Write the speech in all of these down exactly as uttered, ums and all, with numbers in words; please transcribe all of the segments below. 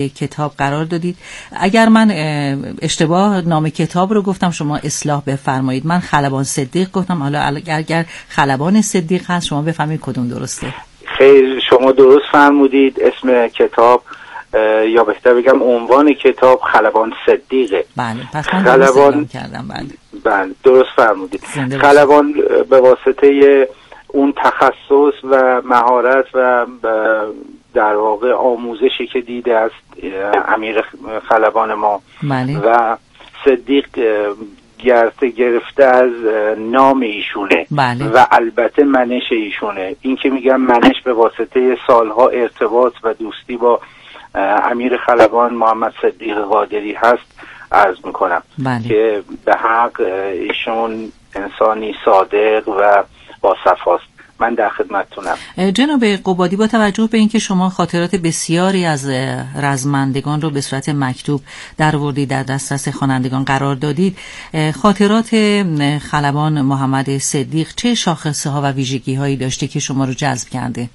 کتاب قرار دادید. اگر من اشتباه نام کتاب رو گفتم شما اصلاح بفرمایید. من خلبان صدیق گفتم، حالا اگر خلبان صدیق هست شما بفهمید کدوم درسته. خیر، شما درست فرمودید. اسم کتاب یا بهتر بگم عنوان کتاب خلبان صدیقه. بله، پس من درست اعلام کردم. بله بله درست فرمودید. خلبان به واسطه اون تخصص و مهارت و در واقع آموزشی که دیده است امیر خلبان ما، بله. و صدیق گرفته گرفته از نام ایشونه، بله. و البته منش ایشونه. این که میگم منش به واسطه سالها ارتباط و دوستی با امیر خلبان محمد صدیق قادری هست عرض میکنم، بله. که به حق ایشون انسانی صادق و با صفاست. من در خدمتتونم. جناب قبادی، با توجه به اینکه شما خاطرات بسیاری از رزمندگان رو به صورت مکتوب درآوردید، در دسترس خوانندگان قرار دادید، خاطرات خلبان محمد صدیق چه شاخصه ها و ویژگی هایی داشته که شما رو جذب کرده؟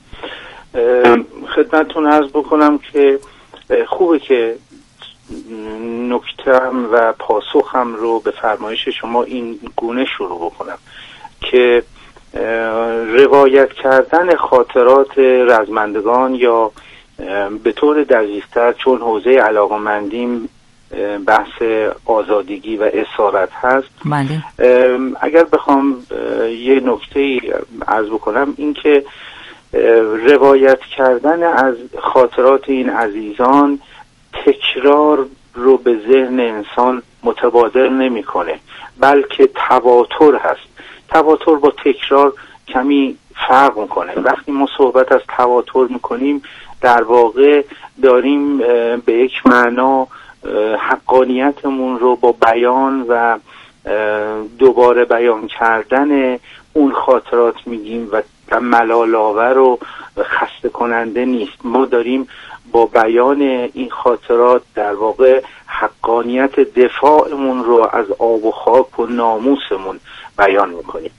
خدمتتون عرض بکنم که خوبه که نکته‌ام و پاسخم رو به فرمایش شما این گونه شروع بکنم که روایت کردن خاطرات رزمندگان یا به طور دقیق‌تر چون حوزه علاقه‌مندیم بحث آزادگی و اسارت هست، بله. اگر بخوام یه نکته عرض بکنم، این که روایت کردن از خاطرات این عزیزان تکرار رو به ذهن انسان متبادر نمی‌کنه، بلکه تواتر هست. تواتر با تکرار کمی فرق میکنه. وقتی ما صحبت از تواتر میکنیم در واقع داریم به یک معنا حقانیتمون رو با بیان و دوباره بیان کردن اون خاطرات میگیم و ملال‌آور و خسته کننده نیست. ما داریم با بیان این خاطرات در واقع حقانیت دفاعمون رو از آب و خاک و ناموسمون بیان میکنیم.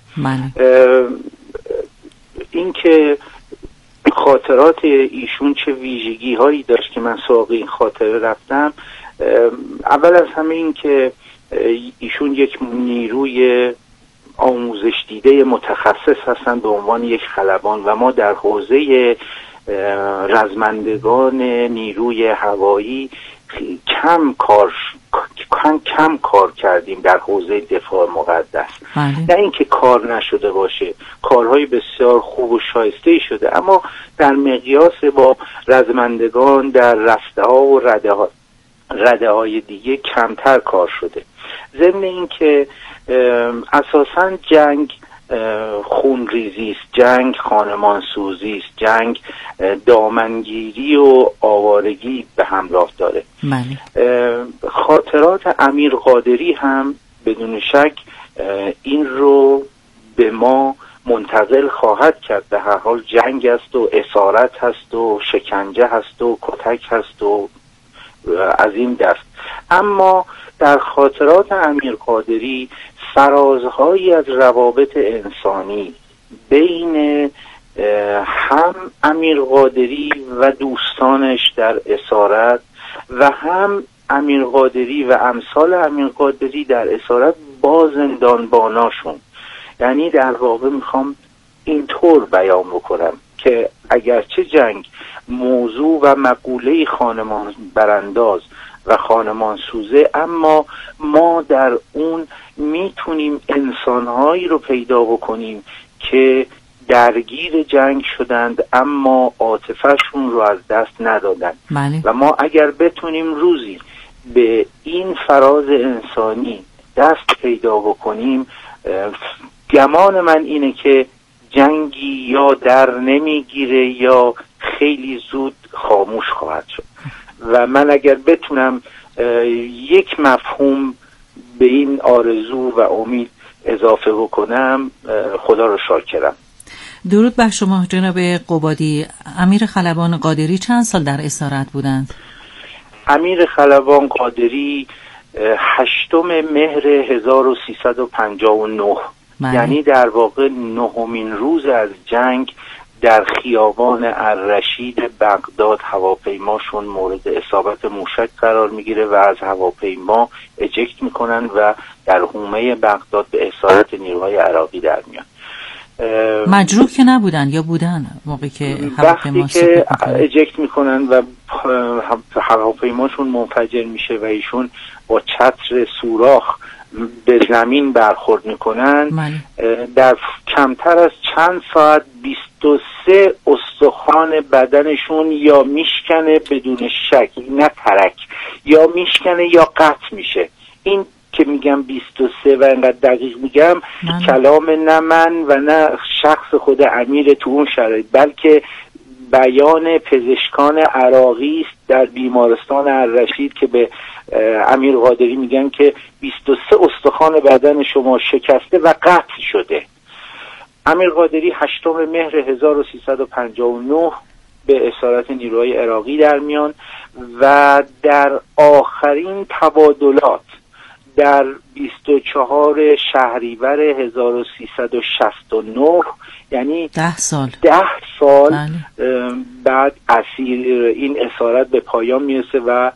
این که خاطرات ایشون چه ویژگی هایی داشت که من سراغ این خاطره رفتم، اول از همه این که ایشون یک نیروی آموزش دیده متخصص هستند به عنوان یک خلبان و ما در حوزه رزمندگان نیروی هوایی کم کار کم کم کار کردیم در حوزه دفاع مقدس. نه اینکه کار نشده باشه، کارهای بسیار خوب و شایسته شده، اما در مقیاس با رزمندگان در رسته ها و رده ها رده های دیگه کمتر کار شده. ضمن اینکه اساساً جنگ خونریزی است، جنگ خانمان سوزی است، جنگ دامنگیری و آوارگی به همراه داره. خاطرات امیر قادری هم بدون شک این رو به ما منتقل خواهد کرد. به هر حال جنگ است و اسارت هست و شکنجه هست و کتک هست و از این دست. اما در خاطرات امیر قادری فرازهایی از روابط انسانی بین هم امیر قادری و دوستانش در اسارت و هم امیر قادری و امثال امیر قادری در اسارت با زندانباناشون. یعنی در واقع میخوام اینطور بیان بکنم که اگرچه جنگ موضوع و مقوله خانمان برانداز و خانمان سوزه، اما ما در اون میتونیم انسانهایی رو پیدا بکنیم که درگیر جنگ شدند اما عاطفه‌شون رو از دست ندادند. و ما اگر بتونیم روزی به این فراز انسانی دست پیدا بکنیم، گمان من اینه که جنگی یا در نمیگیره یا خیلی زود خاموش خواهد شد. و من اگر بتونم یک مفهوم به این آرزو و امید اضافه بکنم، خدا رو شاکرم. درود بر شما جناب قبادی. امیر خلبان قادری چند سال در اسارت بودند؟ امیر خلبان قادری هشتم مهر هزار و سیصد و پنجاه و نه، یعنی در واقع نهمین روز از جنگ در خیابان الرشید بغداد هواپیماشون مورد اصابت موشک قرار میگیره و از هواپیما اجکت میکنن و در حومه بغداد به اسارت نیروهای عراقی در میان. مجروح که نبودن یا بودن موقعی که وقتی که اجکت میکنن و هواپیماشون منفجر میشه و ایشون با چتر سوراخ به زمین برخورد میکنن، در کمتر از چند ساعت بیست و سه استخوان بدنشون یا میشکنه بدون شک، نه ترک، یا میشکنه یا قطع میشه. این که میگم بیست و سه و انقدر دقیق میگم من. کلام نه من و نه شخص خود امیر تو اون شرایط، بلکه بیان پزشکان عراقی است در بیمارستان الرشید که به امیر قادری میگن که بیست و سه استخوان بدن شما شکسته و قطع شده. امیر قادری هشتم مهر هزار و سیصد و پنجاه و نه به اسارت نیروهای عراقی در میان و در آخرین تبادلات در بیست و چهار شهریور هزار و سیصد و شصت و نه، یعنی ده سال ده سال بعد اسیر این اسارت به پایان میرسه و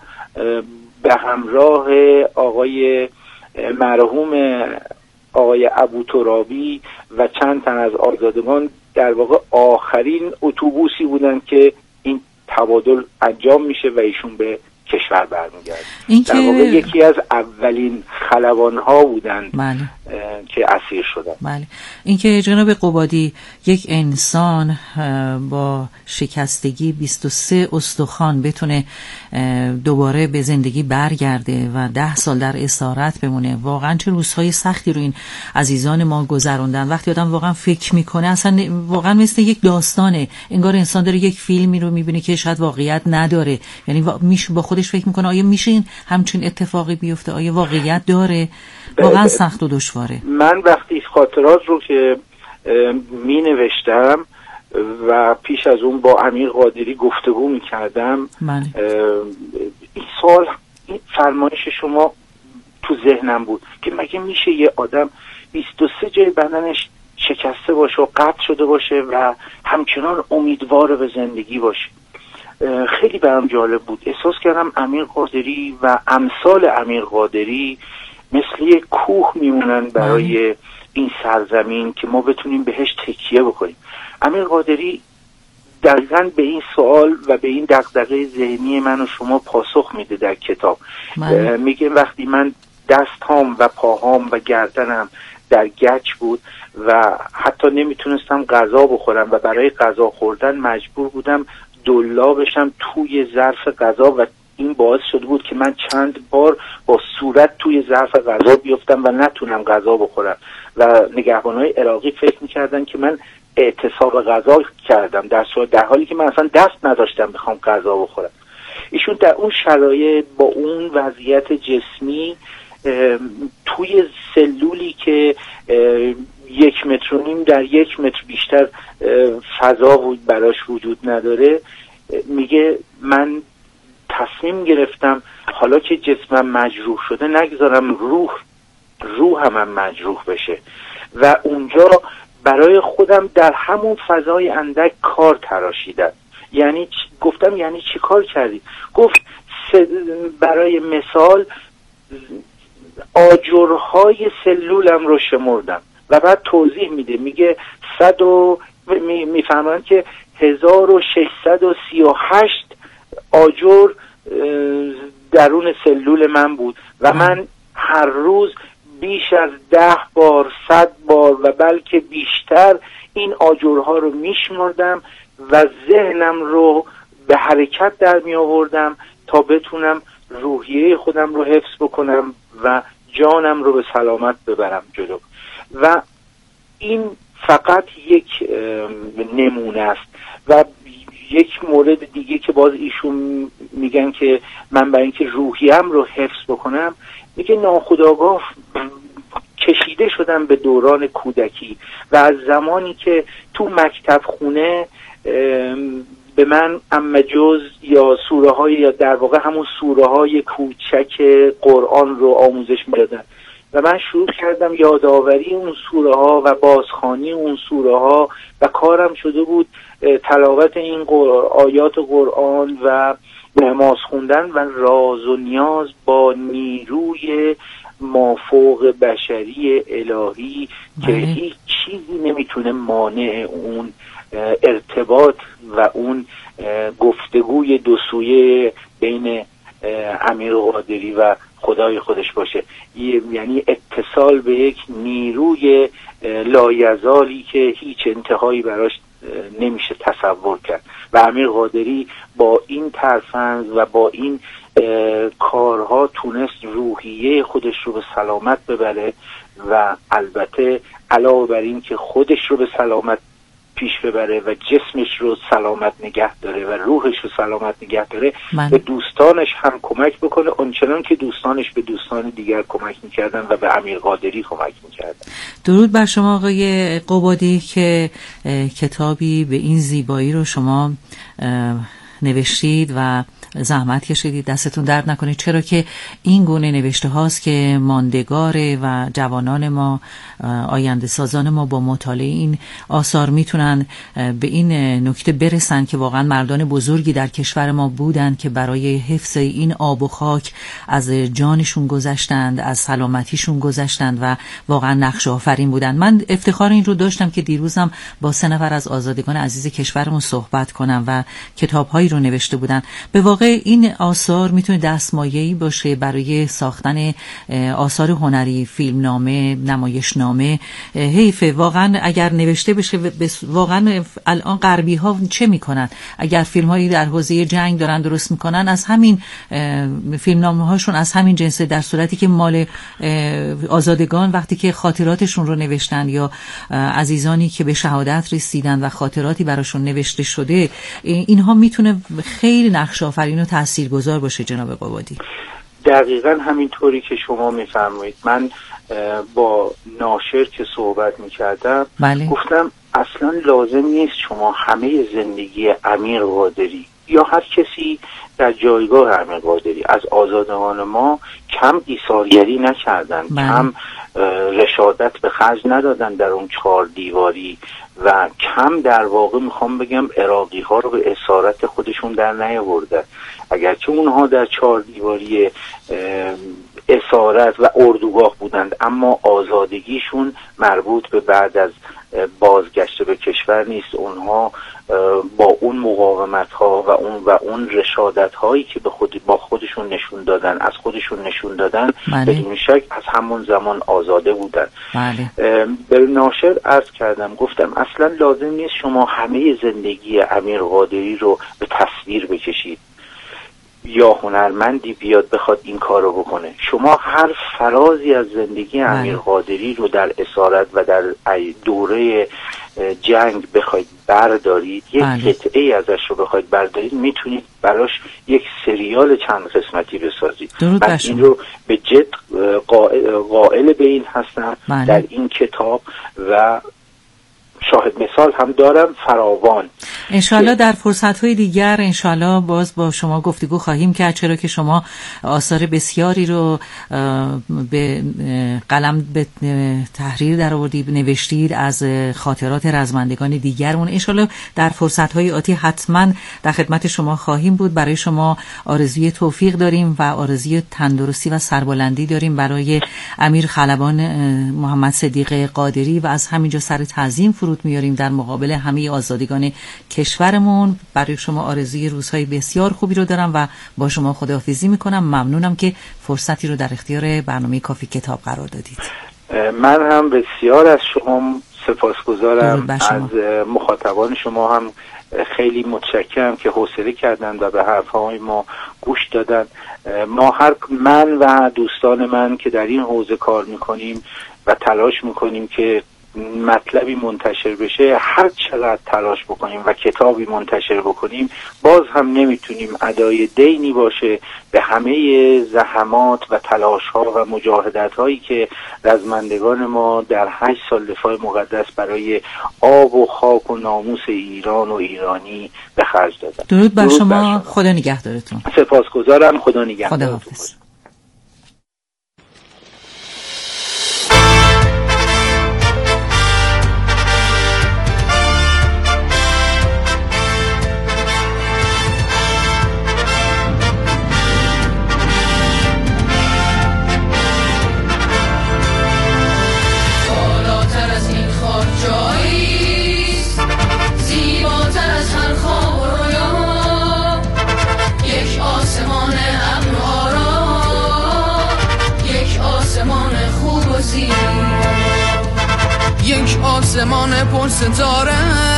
به همراه آقای مرحوم آقای ابوترابی و چند تن از آزادگان در واقع آخرین اتوبوسی بودن که این تبادل انجام میشه و ایشون به کشور برمیگرده. در واقع یکی از اولین خلبان‌ها بودن بله. که اسیر شدن. بله. اینکه جناب قبادی یک انسان با شکستگی بیست و سه استخوان بتونه دوباره به زندگی برگرده و ده سال در اسارت بمونه، واقعا چه روزهای سختی رو این عزیزان ما گذروندن. وقتی آدم واقعا فکر میکنه اصلا واقعا مثل یک داستانه، انگار انسان داره یک فیلمی رو میبینه که شاید واقعیت نداره. یعنی میشه با خودش فکر میکنه آیا میشه این همچین اتفاقی بیفته؟ آیا واقعیت داره؟ واقعا سخت و دشواره. من وقتی خاطرات رو که می نوشتم و پیش از اون با امیر قادری گفتگو می کردم، این سوال، این فرمایش شما تو ذهنم بود که مگه میشه یه آدم بیست و سه جای بدنش شکسته باشه و قطع شده باشه و همچنان امیدوار به زندگی باشه؟ خیلی برام جالب بود. احساس کردم امیر قادری و امثال امیر قادری مثل یک کوه میمونن برای این سرزمین که ما بتونیم بهش تکیه بکنیم. امیر قادری دقیقاً به این سوال و به این دغدغه ذهنی من و شما پاسخ میده در کتاب. میگه وقتی من دستام و پاهام و گردنم در گچ بود و حتی نمیتونستم غذا بخورم و برای غذا خوردن مجبور بودم دلا بشم توی ظرف غذا و این باعث شده بود که من چند بار با صورت توی ظرف غذا بیفتم و نتونم غذا بخورم و نگهبانای عراقی فکر میکردن که من اعتصاب غذا کردم، در صورت در حالی که من اصلا دست نداشتم بخوام غذا بخورم. ایشون در اون شرایط با اون وضعیت جسمی توی سلولی که یک متر و نیم در یک متر بیشتر فضا بود براش وجود نداره، میگه من تصمیم گرفتم حالا که جسمم مجروح شده نگذارم روح روحم هم مجروح بشه و اونجا برای خودم در همون فضای اندک کار تراشیدم. یعنی گفتم یعنی چی کار کردی؟ گفت برای مثال آجرهای سلولم رو شمردم و بعد توضیح میده، میگه صد و میفهمن که هزار و ششصد و سی و هشت آجر درون سلول من بود و من هر روز بیش از ده بار، صد بار و بلکه بیشتر این آجرها رو میشمردم و ذهنم رو به حرکت در می آوردم تا بتونم روحیه خودم رو حفظ بکنم و جانم رو به سلامت ببرم جلو. و این فقط یک نمونه است. و یک مورد دیگه که باز ایشون میگن که من برای اینکه روحیم رو حفظ بکنم، میگه ناخودآگاه کشیده شدم به دوران کودکی و از زمانی که تو مکتب خونه به من اما جز یا سوره های یا در واقع همون سوره های کوچک قرآن رو آموزش میدادن، و من شروع کردم یادآوری اون سوره ها و بازخوانی اون سوره ها و کارم شده بود تلاوت این آیات قرآن و نماز خوندن و راز و نیاز با نیروی مافوق بشری الهی که هیچ چیزی نمیتونه مانع اون ارتباط و اون گفتگوی دو سویه بین امیر قادری و خدای خودش باشه، یعنی اتصال به یک نیروی لایزالی که هیچ انتهایی براش نمیشه تصور کرد و امیر قادری با این ترفند و با این کارها تونست روحیه خودش رو به سلامت ببره و البته علاوه بر این که خودش رو به سلامت پیش ببره و جسمش رو سلامت نگه داره و روحش رو سلامت نگه داره من. به دوستانش هم کمک بکنه آنچنان که دوستانش به دوستان دیگر کمک میکردن و به امیر قادری کمک میکردن. درود بر شما آقای قبادی که کتابی به این زیبایی رو شما نوشتید و زحمت کشیدید، دستتون درد نکنید، چرا که این گونه نوشته هاست که ماندگاره و جوانان ما، آینده سازان ما با مطالعه این آثار میتونن به این نکته برسن که واقعا مردان بزرگی در کشور ما بودن که برای حفظ این آب و خاک از جانشون گذشتند، از سلامتیشون گذشتند و واقعا نقش آفرین بودن. من افتخار این رو داشتم که دیروزم با سه نفر از آزادگان عزیز کشورمون صحبت کنم و کتاب‌هایی رو نوشته بودن. به واقع این آثار میتونه دستمایه‌ای باشه برای ساختن آثار هنری، فیلمنامه، نمایشنامه. حیفه واقعا اگر نوشته بشه. واقعا الان غربی ها چه میکنن؟ اگر فیلم هایی در حوزه جنگ دارن درست میکنن، از همین فیلمنامه هاشون از همین جنسه، در صورتی که مال آزادگان وقتی که خاطراتشون رو نوشتن یا عزیزانی که به شهادت رسیدن و خاطراتی براشون نوشته شده، اینها میتونه خیلی نقش آفرین و تاثیرگذار باشه. جناب قبادی دقیقاً همینطوری که شما میفرمایید. من با ناشر که صحبت میکردم بله. گفتم اصلا لازم نیست شما همه زندگی امیر قادری یا هر کسی در جایگاه امیر قادری از آزادگان ما کم ایثارگری نکردن، بله. کم رشادت به خرج ندادن در اون چهار دیواری و کم در واقع میخوام بگم عراقی ها رو به اسارت خودشون در نیاوردن. اگرچه اونها در چهار دیواری اسارت و اردوگاه بودند، اما آزادگیشون مربوط به بعد از بازگشت به کشور نیست. اونها با اون مقاومت ها و اون و اون رشادت هایی که به خود با خودشون نشون دادن، از خودشون نشون دادن، بدون شک از همون زمان آزاده بودن. بله. به ناشر عرض کردم، گفتم اصلا لازم نیست شما همه زندگی امیر قادری رو به تصویر بکشید یا هنرمندی بیاد بخواد این کارو بکنه. شما هر فرازی از زندگی امیر قادری رو در اسارت و در دوره جنگ بخواید بردارید، یک قطعه ای ازش رو بخواید بردارید، میتونید براش یک سریال چند قسمتی بسازید. من این رو به جد قائل به این هستم بله. در این کتاب و شاهد مثال هم دارم فراوان. انشالله در فرصت‌های دیگر انشالله باز با شما گفتگو خواهیم کرد، چرا که شما آثار بسیاری رو به قلم به تحریر در آوردید، نوشتید از خاطرات رزمندگان دیگرمون. انشالله در فرصت‌های آتی حتما در خدمت شما خواهیم بود. برای شما آرزوی توفیق داریم و آرزوی تندرستی و سربلندی داریم برای امیر خلبان محمد صدیق قادری و از همینجا سر تعظیم فرود میاریم در مقابل همه آزادگان کشورمون. برای شما آرزوی روزهای بسیار خوبی رو دارم و با شما خداحافظی میکنم. ممنونم که فرصتی رو در اختیار برنامه کافی کتاب قرار دادید. من هم بسیار از شما سپاسگزارم، از مخاطبان شما هم خیلی متشکرم که حوصله کردن و به حرفهای ما گوش دادن. ما هر من و دوستان من که در این حوزه کار میکنیم و تلاش میکنیم که مطلبی منتشر بشه، هر چقدر تلاش بکنیم و کتابی منتشر بکنیم، باز هم نمیتونیم ادای دینی باشه به همه زحمات و تلاش ها و مجاهدت هایی که رزمندگان ما در هشت سال دفاع مقدس برای آب و خاک و ناموس ایران و ایرانی به خرج دادن. درود بر شما. خدا نگهدارتون. سپاسگزارم. خدا نگهدارتون. خدا حافظ. یک آسمان پر ستاره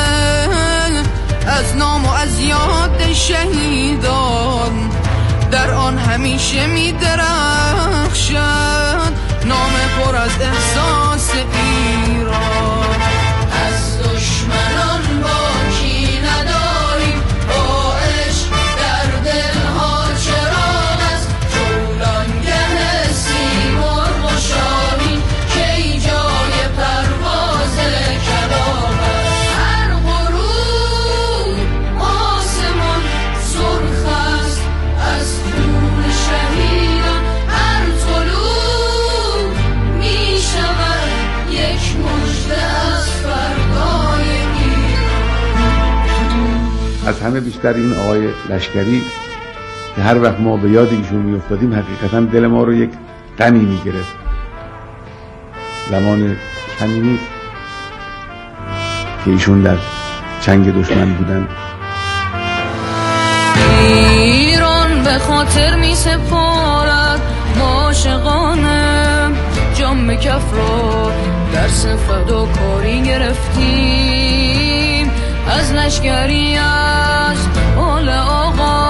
از نام و از یاد شهیدان، در آن همیشه می درخشد نام پر از احساس ایران. از دشمنان باکی نداریم، با عشق در دلها چراغ است، جولانگه سیمرغ و شاهین کی جای پرواز کلاغ است. هر غروب آسمان سرخ است از خون شهیدان، هر طلوع می شود یک مژده از فردای ایران. از همه بیشتر این آقای لشکری که هر وقت ما به یاد ایشون می افتادیم حقیقتا دل ما رو یک غمی می گرفت. زمان کمی نیست که ایشون در چنگ دشمن بودن. ایران به خاطر می سپارد عاشقانه، جام کف رو درس فداکاری گرفتیم از لشکری از آل آقا.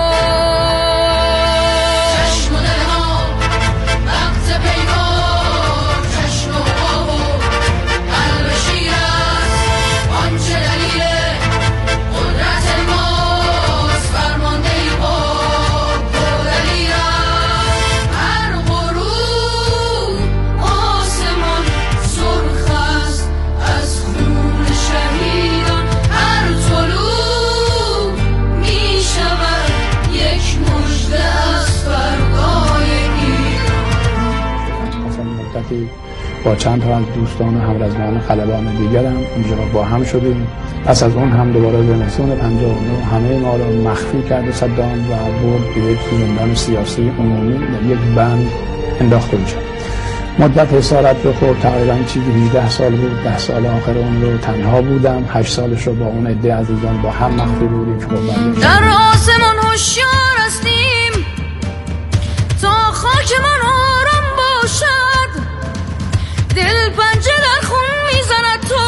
چشم و دلها وقت پیکار، چشم و آه و قلب شیر است، آنچه دلیل قدرت ماست، فرمانده با دلیل است. هر غروب آسمان سرخ است از خون شهیدان، هر طلوع می شود یک مژده از فردای ایران. مدتی با چند تا از دوستان و همرزمان خلبان دیگرم اونجا با هم شدیم. پس از اون هم دوباره زمستون پنجاه و نه همه ما رو مخفی کرد صدام و برد به یک زندان سیاسی عمومی در یک بند انداخت اونجا. مدت اسارت رو خورد، تقریبا چیزی هجده سال بود. ده سال آخر اون رو تنها بودم، هشت سالش رو با اون عده عزیزان با هم مخفی بودیم. در آسمان هوشیار هستیم تا خاکمان آرام باشد، دل پنجه در خون میزند تو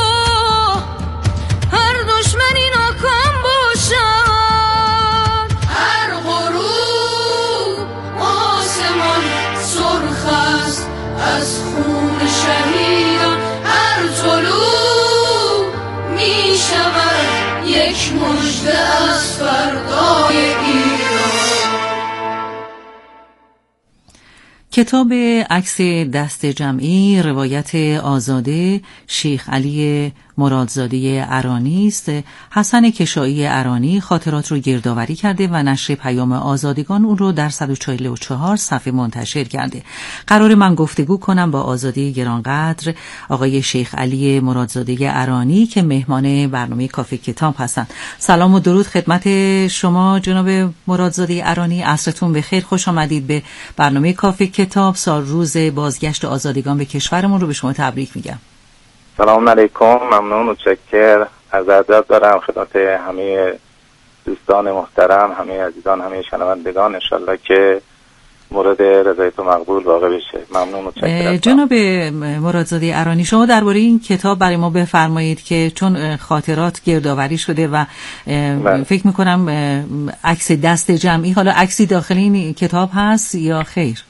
هر دشمنی ناکام باشد. هر غروب آسمان سرخ است از خون شهیدان، هر طلوع می شود یک مژده از فردای ایران. کتاب عکس دست جمعی روایت آزاده شیخ علی مرادزاده ارانی است. حسن کشایی ارانی خاطرات رو گردآوری کرده و نشر پیام آزادگان اون رو در صد و چهل و چهار صفحه منتشر کرده. قرار من گفتگو کنم با آزاده گرانقدر آقای شیخ علی مرادزاده ارانی که مهمان برنامه کافه کتاب هستند. سلام و درود خدمت شما جناب مرادزاده ارانی، عصرتون بخیر، خوش آمدید به برنامه کافه کتاب. سال روز بازگشت آزادگان به کشورمون رو به شما تبریک میگم. سلام علیکم، ممنون و متشکر. از ادب دارم خدمت همه دوستان محترم، همه عزیزان، همه شنوندگان، انشالله که مورد رضایت و مقبول واقع بشه. ممنون و متشکرم. جناب مرادزاده ارانی، شما درباره این کتاب برای ما بفرمایید که چون خاطرات گردآوری شده و بله. فکر میکنم عکس دست جمعی، حالا عکسی داخل این کتاب هست یا خیر؟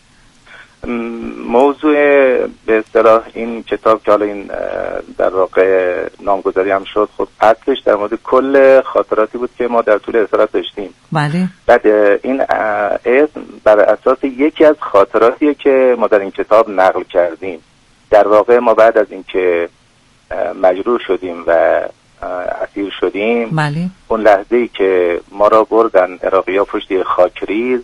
موضوع به اصطلاح این کتاب که حالا این در واقع نامگذاری هم شد، خود اصلش در مورد کل خاطراتی بود که ما در طول اسارت داشتیم. بله. بعد این اسم بر اساس یکی از خاطراتیه که ما در این کتاب نقل کردیم. در واقع ما بعد از اینکه مجروح شدیم و اسیر شدیم، بله. اون لحظه‌ای که ما را بردن عراقی‌ها پشت خاکریز،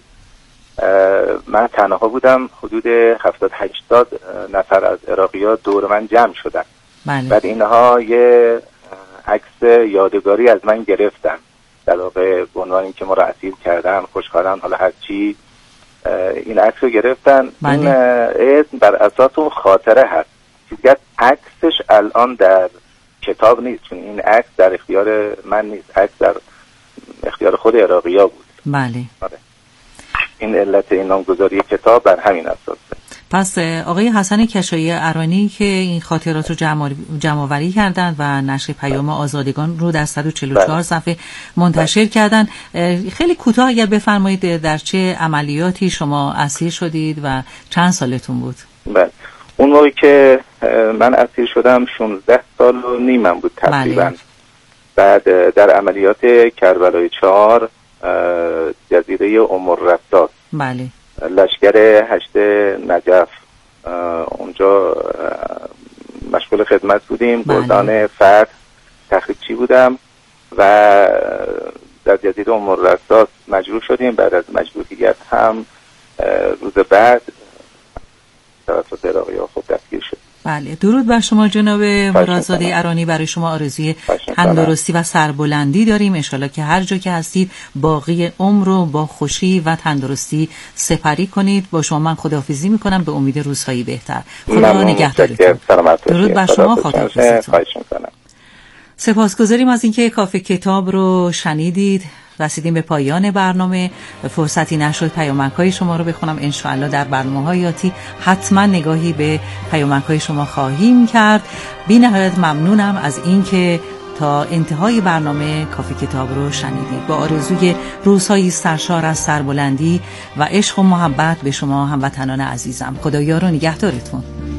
من تنها بودم. حدود هفتاد هشتاد نفر از عراقی‌ها دور من جمع شدن. بله. بعد اینها یه عکس یادگاری از من گرفتن، در واقع به عنوان اینکه ما را اسیر کردن، خوشحالن، حالا هر چی این عکس رو گرفتن. بله. این اسم بر اساس اون خاطره هست. چیزی عکسش الان در کتاب نیست، چون این عکس در اختیار من نیست، عکس در اختیار خود عراقی‌ها بود. بله. آره. این علت این نامگذاری کتاب بر همین اساسه. پس آقای حسن کشایی ارانی که این خاطرات رو جمع آوری کردند و نشر پیام آزادگان رو در صد و چهل و چهار صفحه منتشر کردند، خیلی کوتاه اگر بفرمایید در چه عملیاتی شما اسیر شدید و چند سالتون بود؟ بله، اون موقعی که من اسیر شدم شانزده سال و نیمم بود تقریبا. بله. بعد در عملیات کربلای چهار جزیره ام الرصاص، بله، لشکر هشت نجف، اونجا مشغول خدمت بودیم. بله. گلدان فتح تخریبچی بودم و در جزیره ام الرصاص مجروح شدیم. بعد از مجروحیت هم روز بعد توسط عراقی‌ها خود دستگیر شد. بله، درود بر شما جناب مرادزاده ارانی. برای شما آرزوی تندرستی و سربلندی داریم. انشالله که هر جا که هستید باقی عمر رو با خوشی و تندرستی سپری کنید. با شما من خداحافظی میکنم به امید روزهای بهتر. خدا نگهدارتون. درود بر شما، خداحافظتون. سپاسگزاریم از اینکه کافه کتاب رو شنیدید. رسیدیم به پایان برنامه. فرصتی نشد پیامک‌های شما رو بخونم. انشاءالله در برنامه‌های آتی حتما نگاهی به پیامک‌های شما خواهیم کرد. بی نهایت ممنونم از اینکه تا انتهای برنامه کافه کتاب رو شنیدید. با آرزوی روزهای سرشار از سربلندی و عشق و محبت به شما هموطنان عزیزم. خدایا رو نگهدارتون.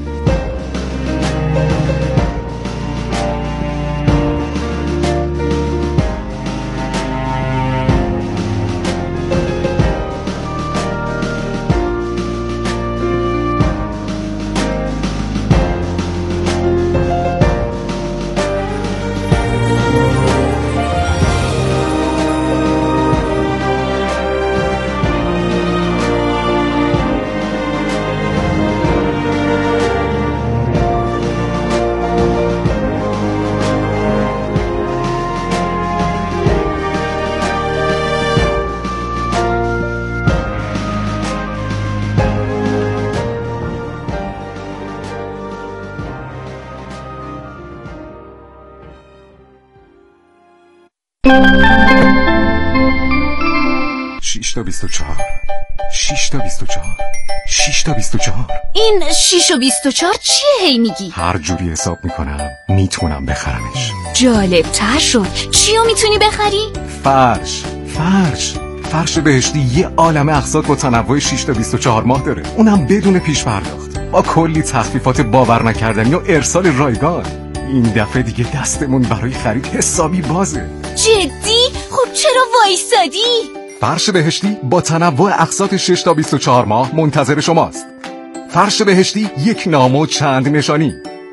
شش تا بیست و چهار شش تا بیست و چهار شش تا بیست و چهار. این شش و بیست و چهار چیه هی میگی؟ هر جوری حساب میکنم میتونم بخرمش. جالب تر شد. چیو میتونی بخری؟ فرش فرش فرش بهشتی یه عالمه اقساط با تنوع شش تا بیست و چهار ماه داره، اونم بدون پیش پرداخت، با کلی تخفیفات باور نکردنی و ارسال رایگان. این دفعه دیگه دستمون برای خرید حسابی بازه. جدی؟ خب چرا وایسادی؟ فرش بهشتی با تنوع اقساط شش تا بیست و چهار ماه منتظر شماست. فرش بهشتی، یک نام و چند نشانی.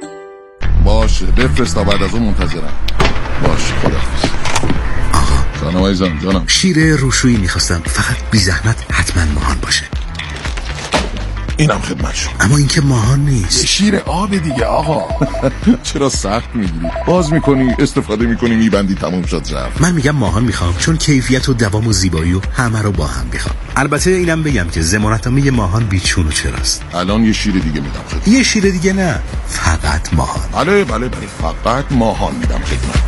باشه بفرست تا بعد از اون منتظرم. باشه خداحافظ. آقا جانم عزیزم جانم. شیر روشویی میخواستم، فقط بی زحمت حتما ماهان باشه. اینم خدمت شما. اما این که ماهان نیست. شیر آب دیگه آقا. چرا سخت میگیری؟ باز میکنی استفاده میکنی میبندی تموم شد رفت. من میگم ماهان میخوام، چون کیفیت و دوام و زیبایی و همه رو با هم میخوام. البته اینم بگم که ضمانتنامه ماهان بیچون و چراست. الان یه شیر دیگه میدم خدمت. یه شیر دیگه نه، فقط ماهان. بله بله بله فقط ماهان میدم خدمت.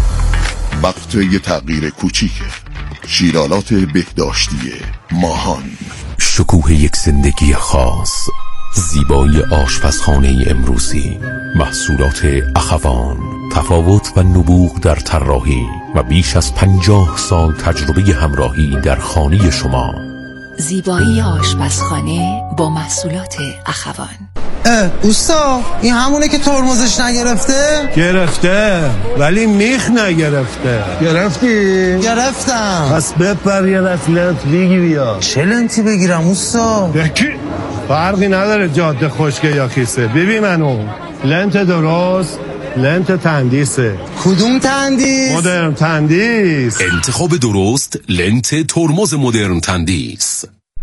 وقت یه تغییر کوچیکه. شیرالات بهداشتی ماهان. شکوه یک زندگی خاص، زیبایی آشپزخانه امروزی، محصولات اخوان، تفاوت و نبوغ در طراحی و بیش از پنجاه سال تجربه همراهی در خانه شما. زیبایی آشپزخانه با محصولات اخوان. اه اوستا، این همونه که ترمزش نگرفته؟ گرفته ولی میخ نگرفته. گرفتی؟ گرفتم. پس بپر یه دست لنت بگیری یا چه لنتی بگیرم اوستا؟ یکی فرقی نداره جاده خشکه یا کیسه. ببین منو لنت درست لنت تندیسه. کدوم تندیس؟ مدرن تندیس. انتخاب درست لنت ترمز مدرن تندیس.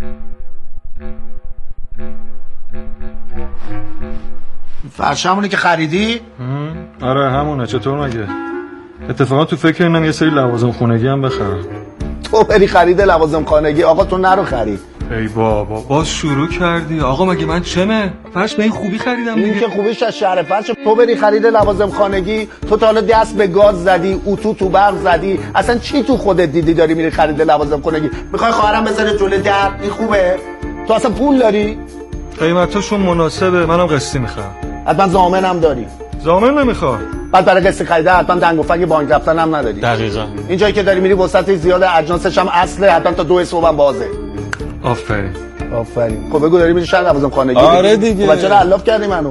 فرش همونه که خریدی؟ آره همونه. چطور مگه؟ اتفاقا تو فکر اینم یه سری لوازم خونگی هم بخرم. تو بری خرید لوازم خانگی؟ آقا تو نرو خرید. ای بابا باز شروع کردی. آقا مگه من چمه؟ فرش به این خوبی خریدم دیگه. این که خوبیش از شهر فرش. تو بری خرید لوازم خانگی، تو تا حالا دست به گاز زدی، اتو تو برق زدی، اصلا چی تو خودت دیدی داری میری خرید لوازم خانگی؟ میخوای خواهرم بذاره جلوی در؟ این خوبه؟ تو اصلا پول داری؟ قیمتاشون مناسبه، منم قسطی میخوام. حتما ضامنم داری؟ ضامن نمیخوام. بعد برای قسط خریده حتما دنگ و فنگ بانک رفتن هم نداری. دقیقاً. این جایی که داری میری وسط زیاد اجناسش هم اصله، حتما تا دو صبح هم بازه. آفرین. آفرین. خب بگو داری میری شهر لوازم خانگی؟ آره دیگه. خب چرا علاف کردی منو؟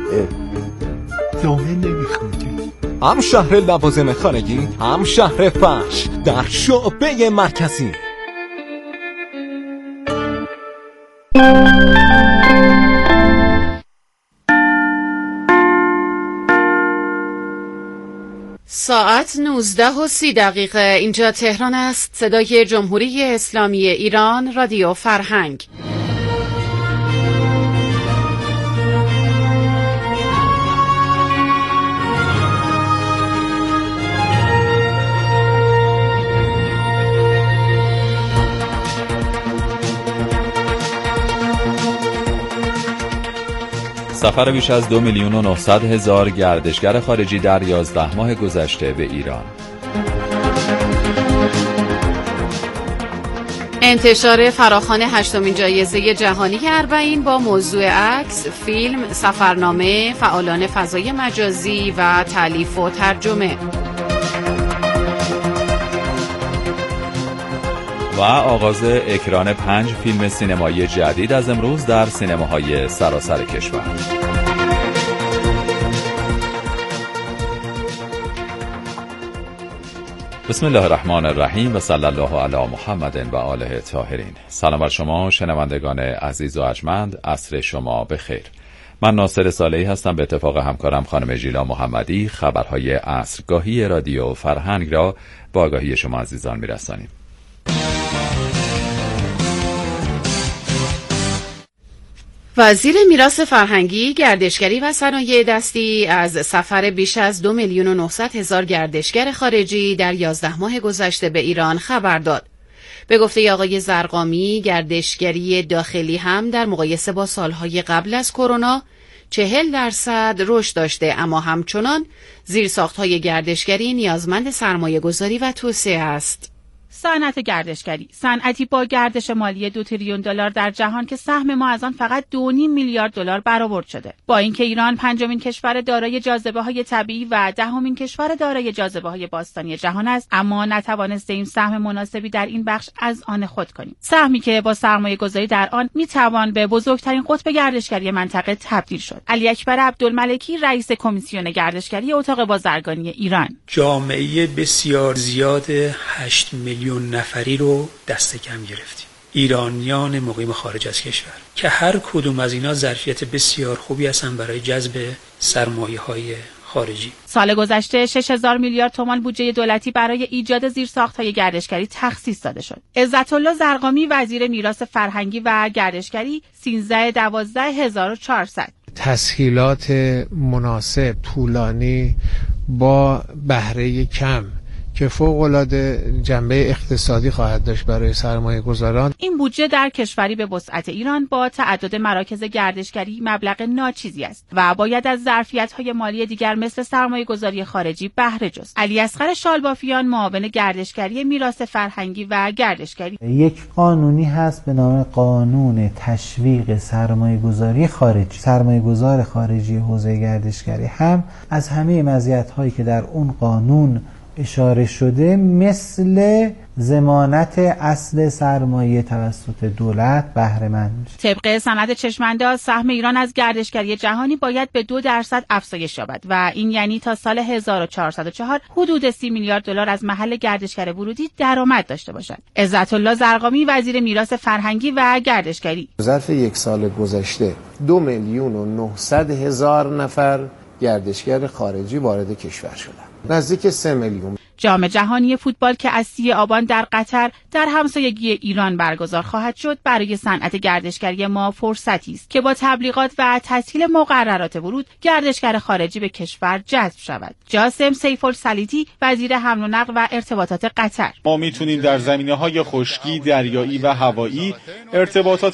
ضامن نمیخوام. هم شهر لوازم خانگی، هم شهر فرش در شعبه مرکزی. ساعت نوزده و سی دقیقه. اینجا تهران است. صدای جمهوری اسلامی ایران، رادیو فرهنگ. سفر بیش از دو میلیون و نهصد هزار گردشگر خارجی در یازده ماه گذشته به ایران. انتشار فراخوان هشتمین جایزه جهانی اربعین با موضوع عکس، فیلم، سفرنامه، فعالان فضای مجازی و تالیف و ترجمه. و آغاز اکران پنج فیلم سینمایی جدید از امروز در سینماهای سراسر کشور. بسم الله الرحمن الرحیم و صلی الله علی محمد و آله طاهرین. سلام بر شما شنوندگان عزیز و ارجمند، عصر شما بخیر. من ناصر صالحی هستم. به اتفاق همکارم خانم ژیلا محمدی خبرهای عصرگاهی رادیو فرهنگ را با آگاهی شما عزیزان میرسانیم. وزیر میراث فرهنگی، گردشگری و صنایع دستی از سفر بیش از دو میلیون و نهصد هزار گردشگر خارجی در یازده ماه گذشته به ایران خبر داد. به گفته آقای زرقامی، گردشگری داخلی هم در مقایسه با سالهای قبل از کرونا چهل درصد رشد داشته، اما همچنان زیرساخت‌های گردشگری نیازمند سرمایه گذاری و توسعه است. صنعت گردشگری، صنعتی با گردش مالی دو تریلیون دلار در جهان که سهم ما از آن فقط دو و نیم میلیارد دلار برآورد شده. با اینکه ایران پنجمین کشور دارای جاذبه‌های طبیعی و دهمین کشور دارای جاذبه‌های باستانی جهان است، اما نتوانستیم سهم مناسبی در این بخش از آن خود کنیم. سهمی که با سرمایه‌گذاری در آن میتوان به بزرگترین قطب گردشگری منطقه تبدیل شد. علی اکبر عبدالملکی، رئیس کمیسیون گردشگری اتاق بازرگانی ایران: جامعه بسیار زیاد هشت میلیون نفری رو دست کم گرفتیم. ایرانیان مقیم خارج از کشور که هر کدوم از اینا ظرفیت بسیار خوبی هستن برای جذب سرمایه‌های خارجی. سال گذشته شش هزار میلیارد تومان بودجه دولتی برای ایجاد زیرساخت‌های گردشگری تخصیص داده شد. عزت الله زرقامی، وزیر میراث فرهنگی و گردشگری: سیزده دوازده هزار و چهارصد. تسهیلات مناسب، طولانی، با بهره کم که فوق‌العاده جنبه اقتصادی خواهد داشت برای سرمایه گذاران. این بودجه در کشوری به وسعت ایران با تعدد مراکز گردشگری مبلغ ناچیزی است و باید از ظرفیت‌های مالی دیگر مثل سرمایه گذاری خارجی بهره جست. علی اصغر شالبافیان، معاون گردشگری میراث فرهنگی و گردشگری: یک قانونی هست به نام قانون تشویق سرمایه گذاری خارجی. سرمایه گذار خارجی حوزه گردشگری هم از همه مزیت‌هایی که در اون قانون اشاره شده مثل ضمانت اصل سرمایه توسط دولت بهره مند میشه. طبق سند چشم‌انداز سهم ایران از گردشگری جهانی باید به دو درصد افزایش یابد و این یعنی تا سال هزار و چهارصد و چهار حدود سی میلیارد دلار از محل گردشگر ورودی درآمد داشته باشد. عزت الله زرقامی، وزیر میراث فرهنگی و گردشگری: ظرف یک سال گذشته دو میلیون و نهصد هزار نفر گردشگر خارجی وارد کشور شدند. نزدیک سه میلیون. جام جهانی فوتبال که از سی آبان در قطر در همسایگی ایران برگزار خواهد شد برای صنعت گردشگری ما فرصتی است که با تبلیغات و تسهیل مقررات ورود گردشگر خارجی به کشور جذب شود. جاسم سیف‌الصلیتی، وزیر حمل و نقل و ارتباطات قطر: ما میتونیم در زمینه‌های خشکی، دریایی و هوایی ارتباطات